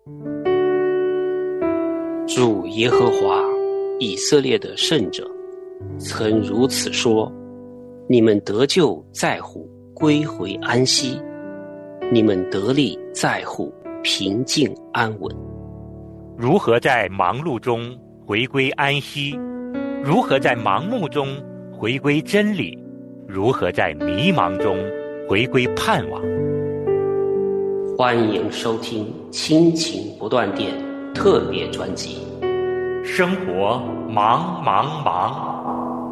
主耶和华以色列的圣者曾如此说：你们得救在乎归回安息，你们得力在乎平静安稳。 如何在忙碌中回归安息？如何在盲目中回归真理？如何在迷茫中回归盼望？ 欢迎收听亲情不断电特别专辑《 生活忙忙忙》。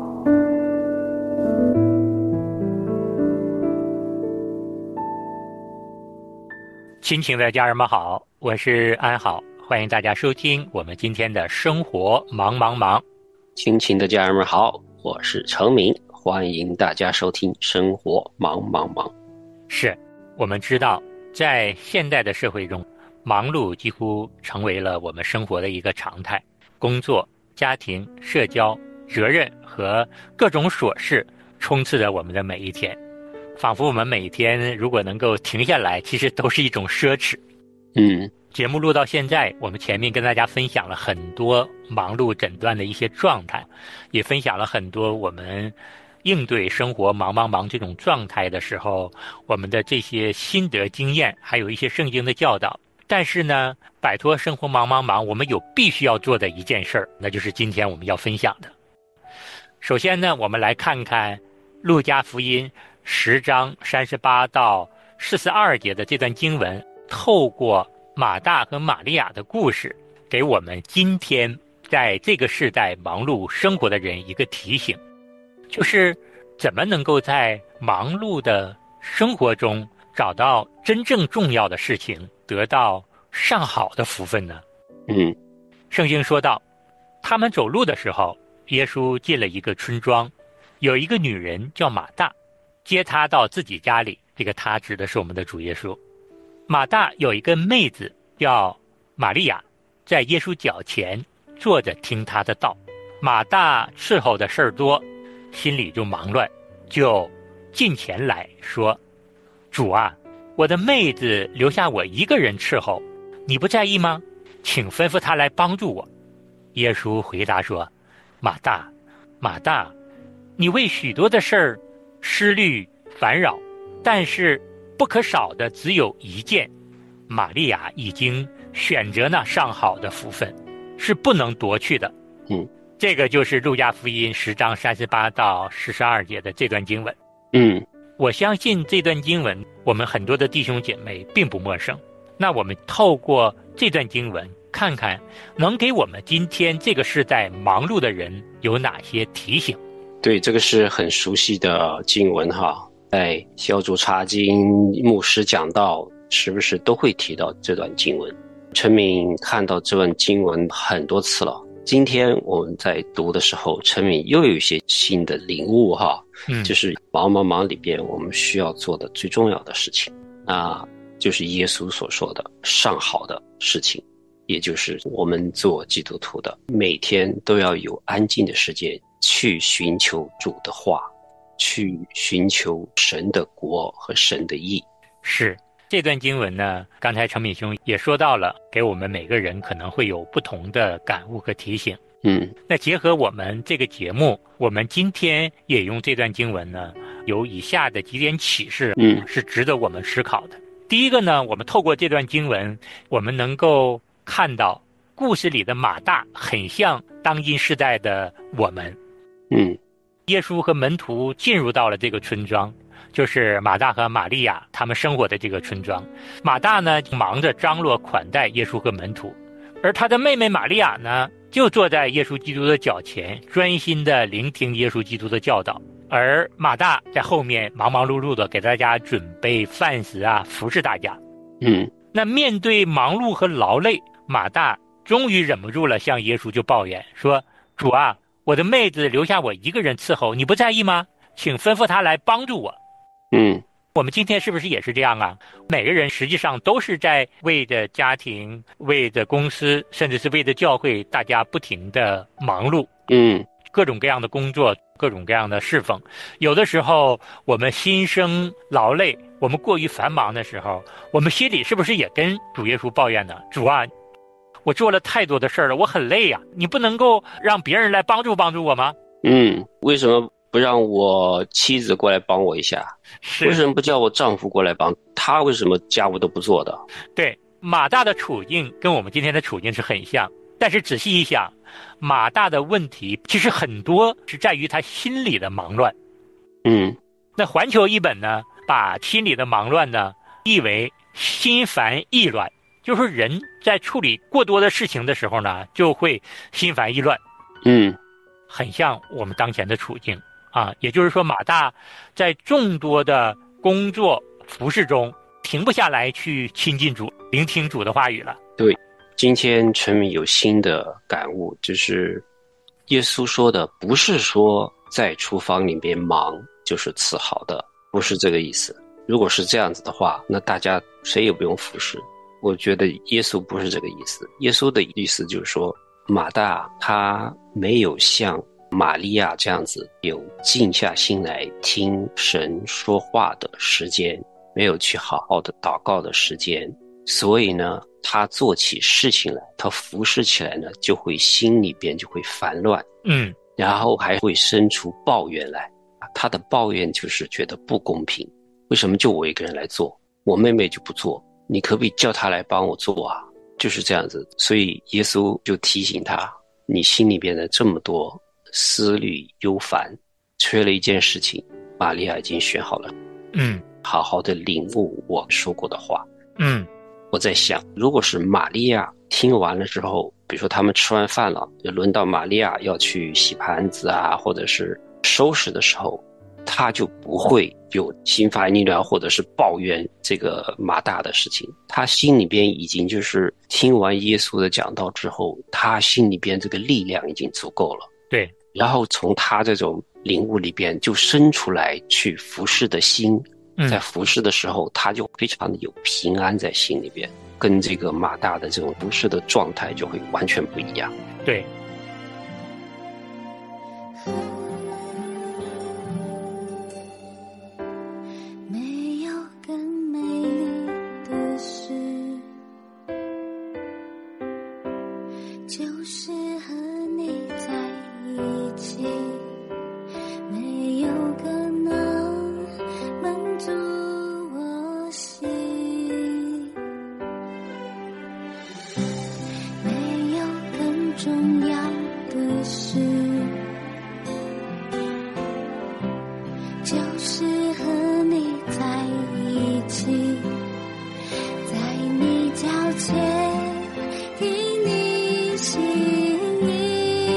亲情的家人们好，我是安好，欢迎大家收听我们今天的生活忙忙忙。 亲情的家人们好，我是程明，欢迎大家收听生活忙忙忙。 是，我们知道在现代的社会中，忙碌几乎成为了我们生活的一个常态，工作、家庭、社交、责任和各种琐事充斥着我们的每一天，仿佛我们每一天如果能够停下来，其实都是一种奢侈。节目录到现在，我们前面跟大家分享了很多忙碌诊断的一些状态，也分享了很多我们应对生活忙忙忙这种状态的时候，我们的这些心得经验，还有一些圣经的教导。但是呢，摆脱生活忙忙忙，我们有必须要做的一件事儿，那就是今天我们要分享的。首先呢，我们来看看路加福音10章38到42节的这段经文，透过马大和玛利亚的故事，给我们今天在这个世代忙碌生活的人一个提醒，就是怎么能够在忙碌的生活中找到真正重要的事情，得到上好的福分呢？圣经说到，他们走路的时候，耶稣进了一个村庄，有一个女人叫马大，接他到自己家里，这个他指的是我们的主耶稣。马大有一个妹子叫玛利亚，在耶稣脚前坐着听他的道。马大伺候的事儿多，心里就忙乱，就近前来说：主啊，我的妹子留下我一个人伺候，你不在意吗？请吩咐她来帮助我。耶稣回答说：马大，马大，你为许多的事儿思虑烦扰，但是不可少的只有一件，玛利亚已经选择那上好的福分，是不能夺去的。这个就是路加福音10章38到42节的这段经文。我相信这段经文我们很多的弟兄姐妹并不陌生，那我们透过这段经文看看能给我们今天这个时代忙碌的人有哪些提醒。 对，这个是很熟悉的经文哈，在小组查经牧师讲到是不是都会提到这段经文。陈敏看到这段经文很多次了，今天我们在读的时候，陈敏又有一些新的领悟哈，就是忙忙忙里边我们需要做的最重要的事情，那就是耶稣所说的上好的事情，也就是我们做基督徒的每天都要有安静的时间去寻求主的话，去寻求神的国和神的义。 是，这段经文呢，刚才程敏兄也说到了，给我们每个人可能会有不同的感悟和提醒。那结合我们这个节目，我们今天也用这段经文呢，有以下的几点启示，是值得我们思考的。第一个呢，我们透过这段经文，我们能够看到故事里的马大很像当今世代的我们。耶稣和门徒进入到了这个村庄，就是马大和玛利亚他们生活的这个村庄。马大呢忙着张罗款待耶稣和门徒，而他的妹妹玛利亚呢就坐在耶稣基督的脚前，专心的聆听耶稣基督的教导，而马大在后面忙忙碌碌的给大家准备饭食啊，服侍大家。那面对忙碌和劳累，马大终于忍不住了，向耶稣就抱怨说：主啊，我的妹子留下我一个人伺候，你不在意吗？请吩咐她来帮助我。我们今天是不是也是这样啊？每个人实际上都是在为着家庭、为着公司，甚至是为着教会，大家不停的忙碌。各种各样的工作，各种各样的侍奉。有的时候我们心生劳累， 我们过于繁忙的时候，我们心里是不是也跟主耶稣抱怨呢？主啊，我做了太多的事儿了，我很累呀，你不能够让别人来帮助我吗？ 为什么不让我妻子过来帮我一下？为什么不叫我丈夫过来帮？他为什么家务都不做的？ 对，马大的处境跟我们今天的处境是很像，但是仔细一想，马大的问题其实很多是在于他心里的忙乱。那环球译本呢，把心里的忙乱呢译为心烦意乱，就是人在处理过多的事情的时候呢，就会心烦意乱。很像我们当前的处境啊，也就是说，马大在众多的工作服事中停不下来去亲近主，聆听主的话语了。 对，今天陈明有新的感悟，就是耶稣说的不是说在厨房里边忙就是次好的，不是这个意思。如果是这样子的话，那大家谁也不用服侍。我觉得耶稣不是这个意思，耶稣的意思就是说，马大他没有像玛利亚这样子有静下心来听神说话的时间，没有去好好的祷告的时间，所以呢他做起事情来，他服侍起来呢，就会心里边就会烦乱，然后还会生出抱怨来。他的抱怨就是觉得不公平，为什么就我一个人来做，我妹妹就不做，你可不可以叫她来帮我做啊？就是这样子。所以耶稣就提醒他，你心里边的这么多思虑忧烦，缺了一件事情，玛利亚已经选好了。好好的领悟我说过的话。我在想，如果是玛利亚听完了之后，比如说他们吃完饭了，就轮到玛利亚要去洗盘子啊，或者是收拾的时候，他就不会有心烦意乱或者是抱怨这个马大的事情。他心里边已经就是听完耶稣的讲道之后，他心里边这个力量已经足够了。 对， 然后从他这种领悟里边就生出来去服侍的心，在服侍的时候他就非常的有平安在心里边，跟这个马大的这种服侍的状态就会完全不一样。 对， 没有更美丽的事，就是和你在一起，没有更能满足我心，没有更重要的事，就是和你在一起，在你脚前听你心意，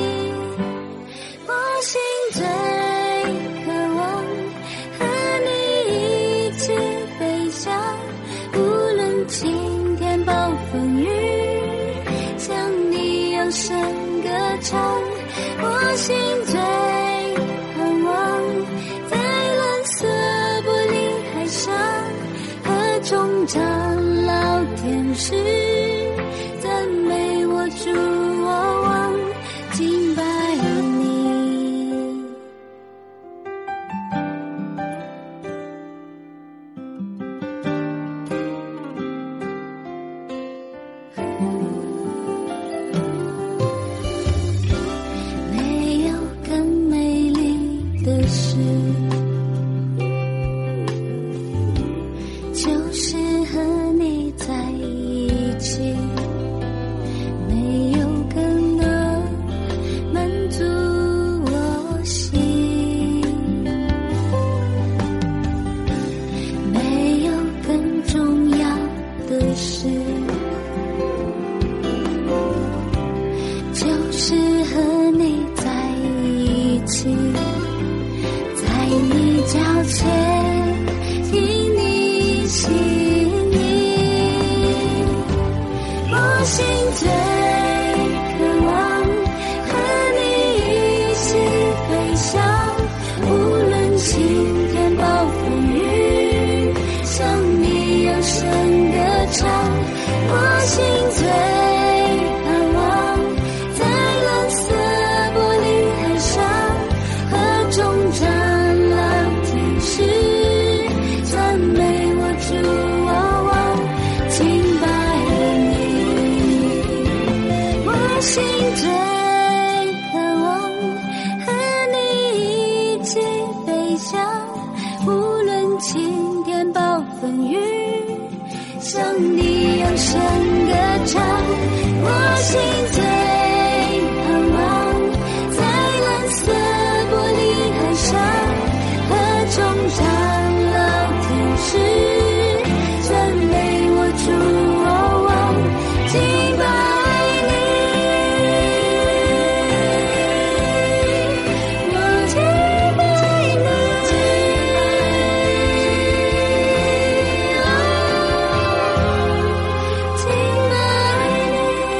我心最渴望和你一起飞翔，无论晴天暴风雨，向你扬声歌唱，我心最盼望在蓝色玻璃海上和众长老天使赞美我主，我王敬拜你。没有更美丽的事，就是和你在一起，没有更能满足我心，没有更重要的事，就是和你在一起，在你脚前听你心意，我心最渴望和你一起飞翔，无论晴天暴风雨，向你扬声歌唱，我心最盼望在蓝色玻璃海上和众长老天使赞美心最渴望和你一起飞翔，无论晴天暴风雨，向你扬声歌唱。我心最盼望在蓝色玻璃海上，和众长老天使赞美我主，敬拜你，我敬拜你，敬拜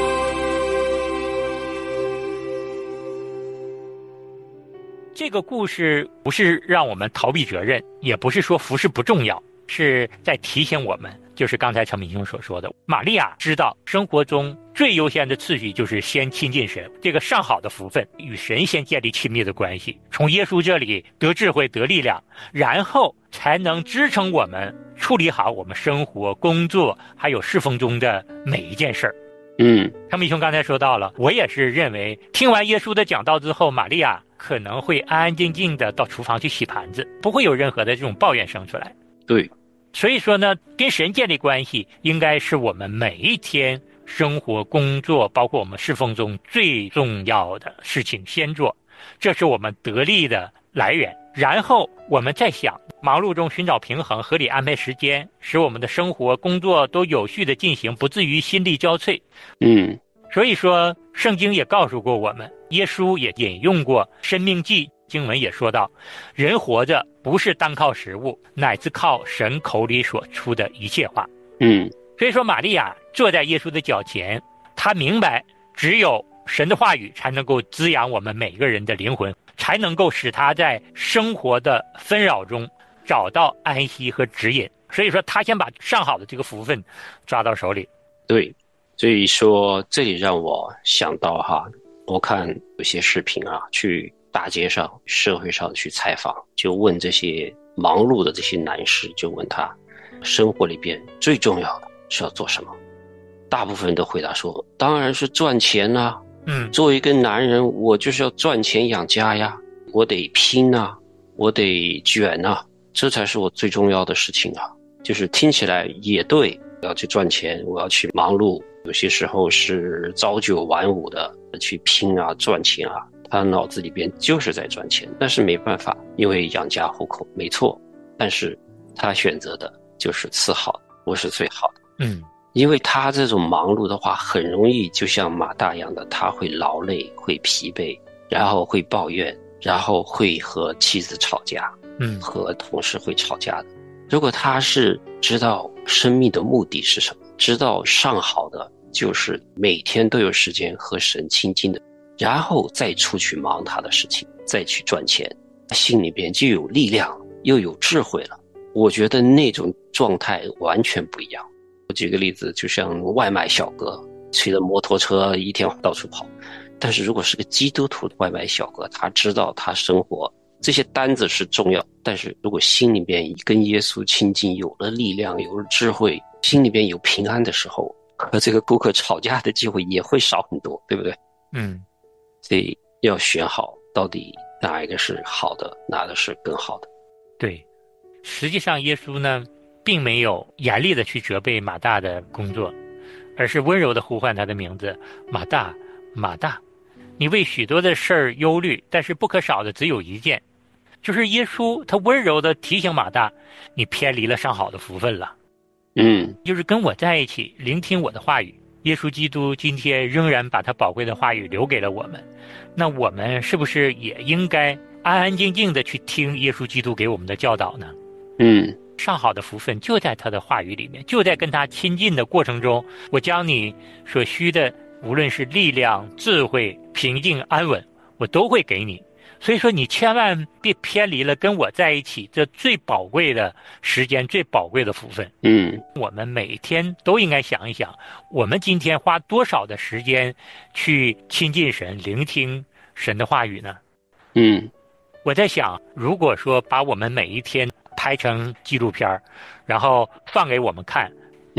你。这个故事不是让我们逃避责任，也不是说服侍不重要，是在提醒我们，就是刚才陈明兄所说的，玛利亚知道生活中最优先的次序就是先亲近神，这个上好的福分，与神先建立亲密的关系，从耶稣这里得智慧得力量，然后才能支撑我们处理好我们生活工作还有侍奉中的每一件事儿。陈明兄刚才说到了，我也是认为听完耶稣的讲道之后，玛利亚可能会安安静静的到厨房去洗盘子，不会有任何的这种抱怨生出来。 对， 所以说呢，跟神建立关系应该是我们每一天生活工作包括我们侍奉中最重要的事情先做，这是我们得力的来源。然后我们再想忙碌中寻找平衡，合理安排时间，使我们的生活工作都有序的进行，不至于心力交瘁。所以说圣经也告诉过我们，耶稣也引用过申命记经文也说到，人活着不是单靠食物，乃是靠神口里所出的一切话。所以说玛利亚坐在耶稣的脚前，她明白只有神的话语才能够滋养我们每个人的灵魂，才能够使她在生活的纷扰中找到安息和指引。所以说她先把上好的这个福分抓到手里。 对，所以说这里让我想到我看有些视频去大街上社会上去采访，就问这些忙碌的这些男士，就问他生活里边最重要的是要做什么，大部分人都回答说当然是赚钱啊。作为一个男人，我就是要赚钱养家呀，我得拼啊，我得卷啊，这才是我最重要的事情啊。就是听起来也对，我要去赚钱，我要去忙碌，有些时候是朝九晚五的去拼啊赚钱啊，他脑子里边就是在赚钱，但是没办法，因为养家糊口没错，但是他选择的就是次好的，不是最好的。因为他这种忙碌的话，很容易就像马大一样的，他会劳累，会疲惫，然后会抱怨，然后会和妻子吵架，和同事会吵架的。如果他是知道生命的目的是什么，知道上好的就是每天都有时间和神亲近的，然后再出去忙他的事情，再去赚钱，心里边就有力量，又有智慧了。我觉得那种状态完全不一样。我举个例子，就像外卖小哥骑着摩托车一天到处跑，但是如果是个基督徒的外卖小哥，他知道他生活这些单子是重要，但是如果心里边跟耶稣亲近，有了力量，有了智慧，心里边有平安的时候，和这个顾客吵架的机会也会少很多，对不对？所以要选好到底哪一个是好的，哪个是更好的。 对，实际上耶稣呢并没有严厉的去责备马大的工作，而是温柔的呼唤他的名字，马大，马大，你为许多的事儿忧虑，但是不可少的只有一件，就是耶稣他温柔的提醒马大，你偏离了上好的福分了。就是跟我在一起聆听我的话语。耶稣基督今天仍然把他宝贵的话语留给了我们，那我们是不是也应该安安静静的去听耶稣基督给我们的教导呢？上好的福分就在他的话语里面，就在跟他亲近的过程中，我将你所需的无论是力量、智慧、平静、安稳，我都会给你。所以说你千万别偏离了跟我在一起这最宝贵的时间，最宝贵的福分。我们每天都应该想一想，我们今天花多少的时间去亲近神，聆听神的话语呢？我在想，如果说把我们每一天拍成纪录片，然后放给我们看，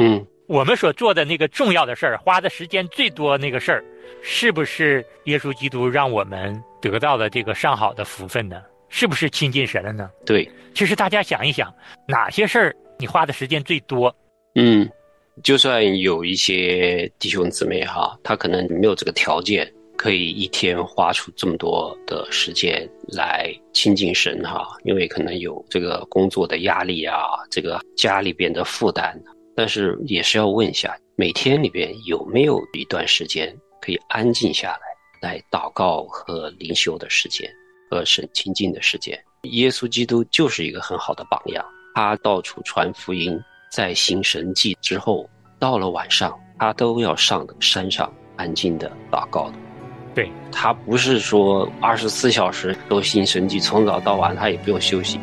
我们所做的那个重要的事儿，花的时间最多那个事儿，是不是耶稣基督让我们得到了这个上好的福分呢？是不是亲近神了呢？ 对， 其实大家想一想，哪些事儿你花的时间最多？ 就算有一些弟兄姊妹哈，他可能没有这个条件，可以一天花出这么多的时间来亲近神哈，因为可能有这个工作的压力啊，这个家里边的负担，但是也是要问一下，每天里边有没有一段时间可以安静下来祷告和灵修的时间，和神亲近的时间。耶稣基督就是一个很好的榜样，他到处传福音，在行神迹之后，到了晚上他都要上山上安静的祷告的。 对， 他不是说24小时都行神迹，从早到晚他也不用休息。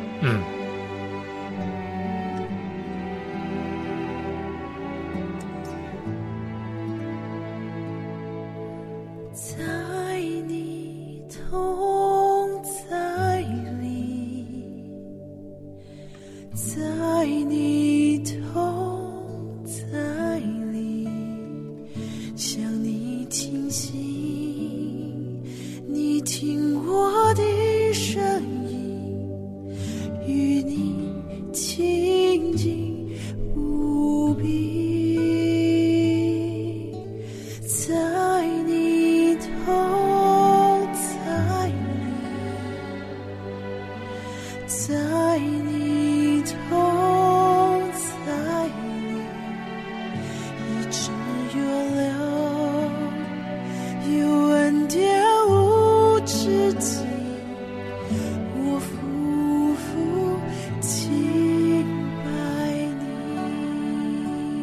在你同在里，在你同在里，向你倾心，你听我的声音，与你亲近无比。在你同在里，在你同在里，一直有流，有恩典无止境，我夫妇敬拜你。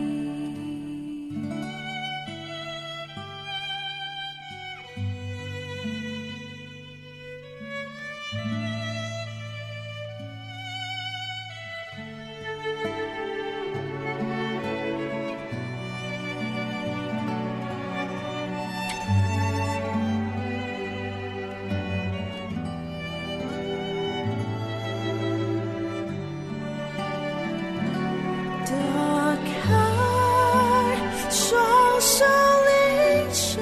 打开双手领受，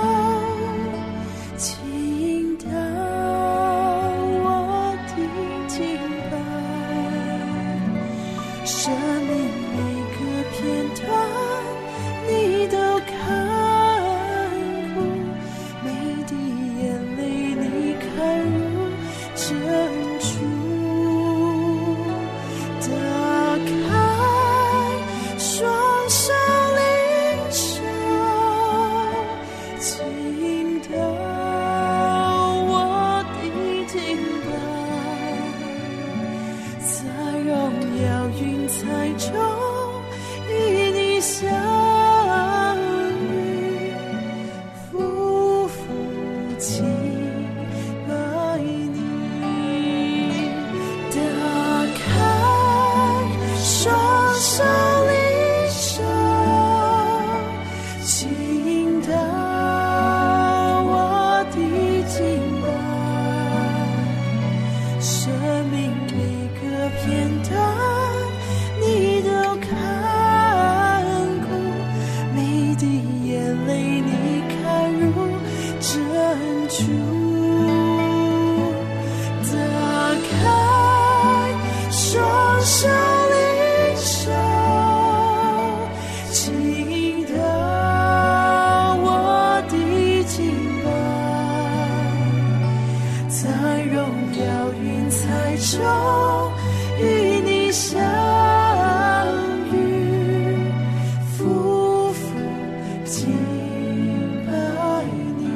倾倒我的敬拜，生命每个片段你都看顾，每滴眼泪你看入珍珠。打开双手领受，倾倒我的敬拜，在荣耀云彩中与你相遇，夫妇敬拜你。打开双手领受，倾倒我的敬拜，生命每个片段你都看顾，每滴眼泪你看入珍珠。打开双手领受，倾倒我的敬拜，在荣耀云彩中与你相遇，夫妇敬拜你。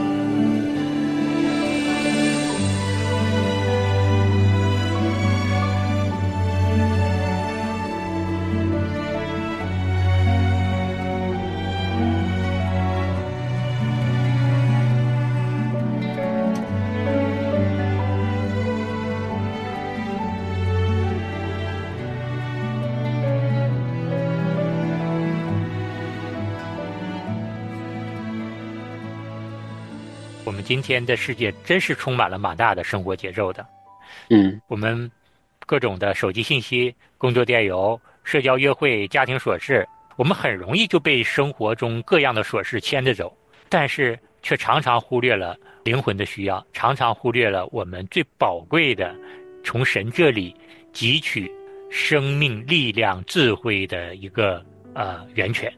我们今天的世界真是充满了马大的生活节奏的。我们各种的手机信息、工作电邮、社交约会、家庭琐事， 我们很容易就被生活中各样的琐事牵着走，但是却常常忽略了灵魂的需要，常常忽略了我们最宝贵的从神这里汲取生命力量智慧的一个源泉。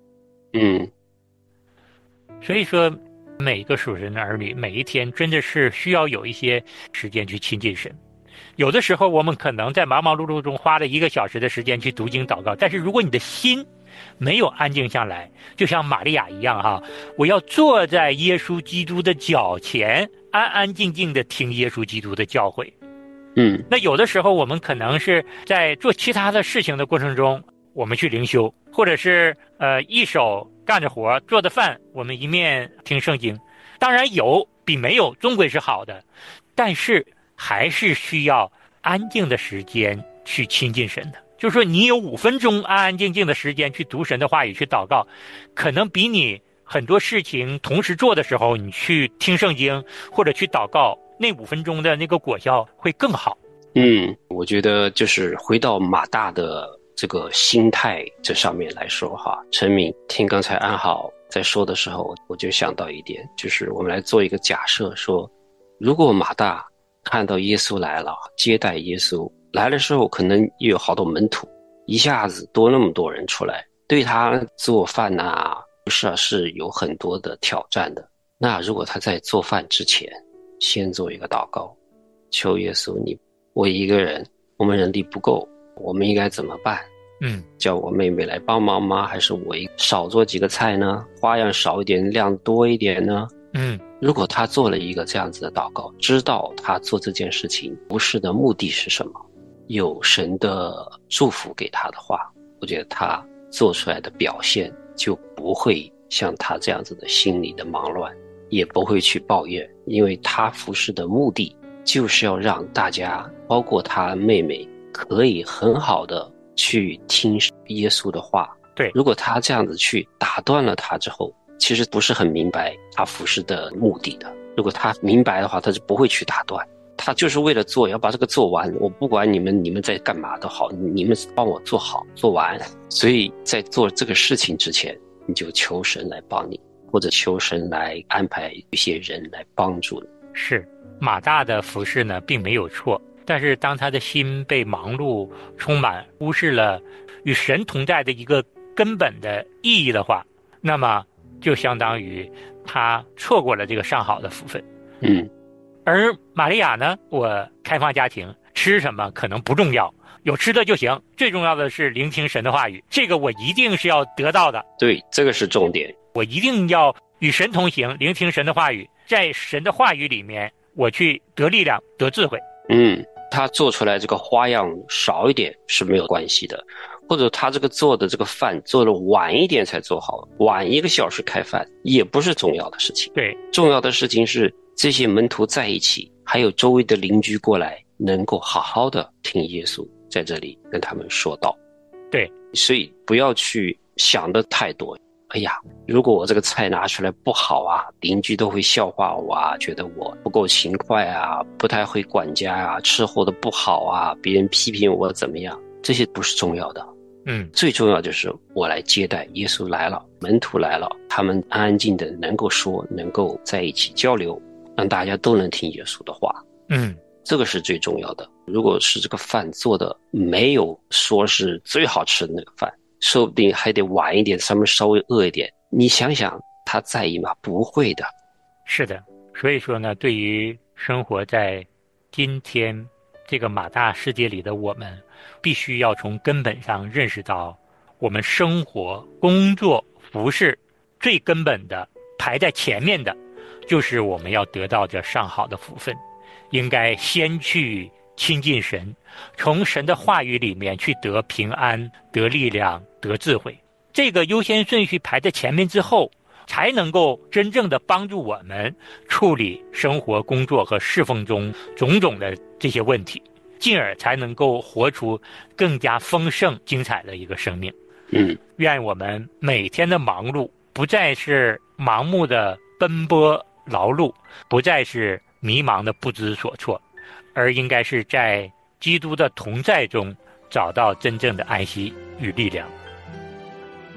所以说每个属神的儿女每一天真的是需要有一些时间去亲近神。有的时候我们可能在忙忙碌碌中花了1个小时的时间去读经祷告，但是如果你的心没有安静下来，就像玛利亚一样我要坐在耶稣基督的脚前，安安静静的听耶稣基督的教诲。那有的时候我们可能是在做其他的事情的过程中，我们去灵修，或者是一手干着活做的饭，我们一面听圣经。当然有比没有终归是好的，但是还是需要安静的时间去亲近神的。就是说你有5分钟安安静静的时间去读神的话语，去祷告，可能比你很多事情同时做的时候，你去听圣经或者去祷告，那5分钟的那个果效会更好。 我觉得就是回到马大的这个心态这上面来说陈敏听刚才安好在说的时候，我就想到一点，就是我们来做一个假设，说如果马大看到耶稣来了，接待耶稣来的时候，可能也有好多门徒，一下子多那么多人出来，对他做饭是有很多的挑战的。那如果他在做饭之前先做一个祷告，求耶稣，我一个人，我们人力不够，我们应该怎么办？叫我妹妹来帮忙吗？还是我少做几个菜呢？花样少一点，量多一点呢？如果他做了一个这样子的祷告，知道他做这件事情不是的目的是什么，有神的祝福给他的话，我觉得他做出来的表现就不会像他这样子的心理的忙乱，也不会去抱怨，因为他服侍的目的就是要让大家，包括他妹妹，可以很好的去听耶稣的话。 对， 如果他这样子去打断了他之后，其实不是很明白他服侍的目的的。如果他明白的话，他就不会去打断，他就是为了要把这个做完，我不管你们在干嘛都好，你们帮我做好做完。所以在做这个事情之前，你就求神来帮你，或者求神来安排一些人来帮助你。 是马大的服侍呢并没有错，但是当他的心被忙碌充满，忽视了与神同在的一个根本的意义的话，那么就相当于他错过了这个上好的福分。而玛利亚呢，我开放家庭，吃什么可能不重要，有吃的就行，最重要的是聆听神的话语，这个我一定是要得到的。 对，这个是重点， 我一定要与神同行，聆听神的话语，在神的话语里面我去得力量得智慧。 他做出来这个花样少一点是没有关系的，或者他这个做的这个饭做了晚一点才做好，晚1个小时开饭也不是重要的事情。 对， 重要的事情是这些门徒在一起，还有周围的邻居过来，能够好好的听耶稣在这里跟他们说道。 对， 所以不要去想的太多。哎呀，如果我这个菜拿出来不好邻居都会笑话我觉得我不够勤快不太会管家吃货的不好别人批评我怎么样，这些不是重要的。最重要就是我来接待耶稣来了，门徒来了，他们安安静的能够说，能够在一起交流，让大家都能听耶稣的话。这个是最重要的。如果是这个饭做的没有说是最好吃的那个饭，说不定还得晚一点，上面稍微饿一点，你想想他在意吗？不会的。 是的，所以说呢，对于生活在今天这个马大世界里的我们，必须要从根本上认识到，我们生活、工作、服事最根本的排在前面的，就是我们要得到这上好的福分，应该先去亲近神，从神的话语里面去得平安、得力量、得智慧。这个优先顺序排在前面之后，才能够真正的帮助我们处理生活、工作和侍奉中种种的这些问题，进而才能够活出更加丰盛、精彩的一个生命。愿我们每天的忙碌不再是盲目的奔波劳碌，不再是迷茫的不知所措，而应该是在基督的同在中找到真正的安息与力量。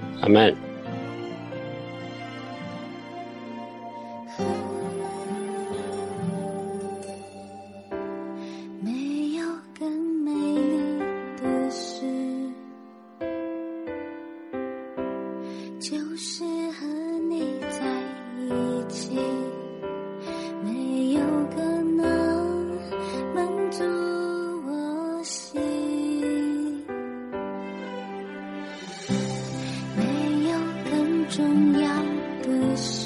阿们。 没有更美丽的事，就是和你在一起，没有更能满足我心，没有更重要的事，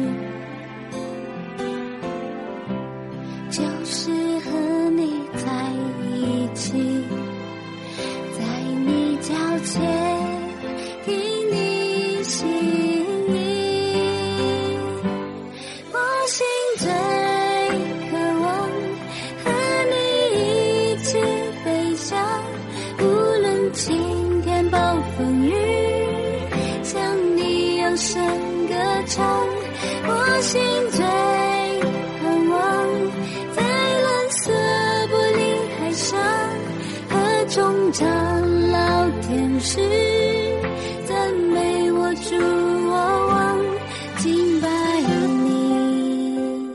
就是和你在一起，在你脚前听你心意，我心最渴望和你一起飞翔，无论晴天暴风雨，向你扬声歌唱，我心最盼望在蓝色玻璃海上和众长老天使赞美我主我王，敬拜你。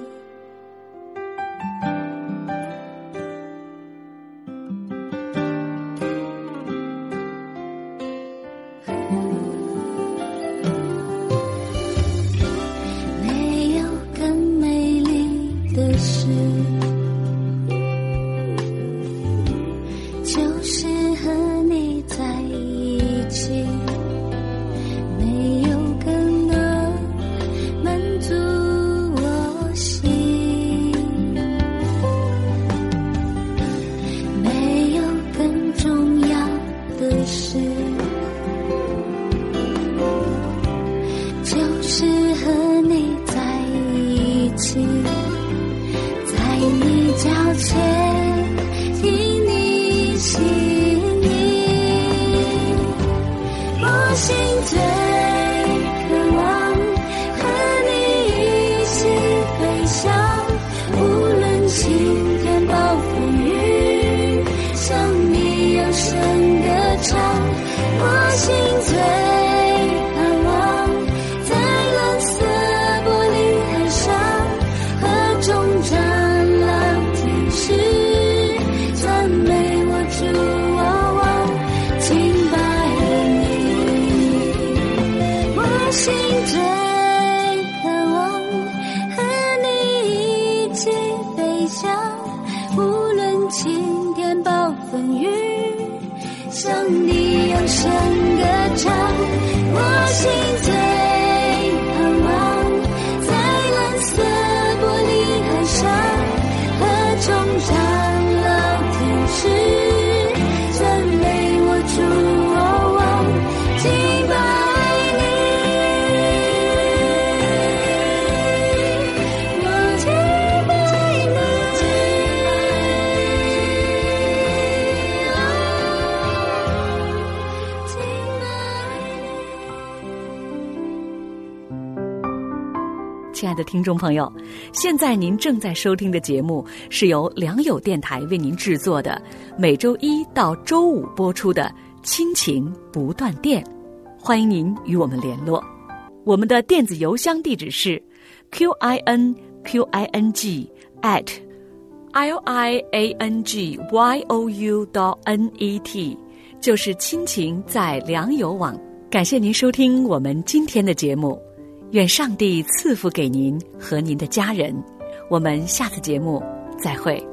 没有更美丽的事，就是和你在一起，没有更能满足我心，没有更重要的事，就是和你在一起，在你脚前听你心意，我心最渴望和你一起飞翔，无论晴天暴风雨，向你扬声歌唱，我心最盼望在蓝色玻璃海上和众长老天使赞美我主我王，敬拜你。我心最渴望和你一起飞翔，无论晴天暴风雨，向你扬声歌唱，我心最盼望在蓝色玻璃海上和众长老天使赞美我主我王，敬拜你，我敬拜你，敬拜你。 亲爱的听众朋友，现在您正在收听的节目是由良友电台为您制作的，每周一到周五播出的亲情不断电，欢迎您与我们联络。我们的电子邮箱地址是 QINQING@liangyou.net， 就是亲情在良友网。感谢您收听我们今天的节目，愿上帝赐福给您和您的家人。我们下次节目再会。